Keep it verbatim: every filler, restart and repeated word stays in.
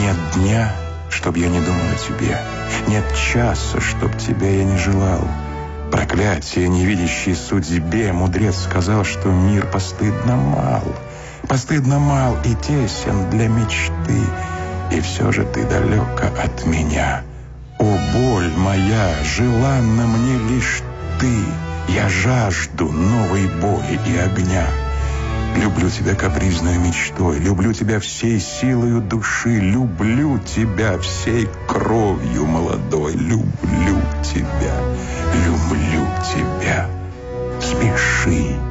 Нет дня, чтоб я не думал о тебе. Нет часа, чтоб тебя я не желал. Проклятие, не видящий судьбе, мудрец сказал, что мир постыдно мал. Постыдно мал и тесен для мечты, и все же ты далеко от меня. О, боль моя, желанна мне лишь ты. Я жажду новой боли и огня. Люблю тебя капризной мечтой, люблю тебя всей силою души, люблю тебя всей кровью молодой, люблю тебя, люблю тебя. Спеши.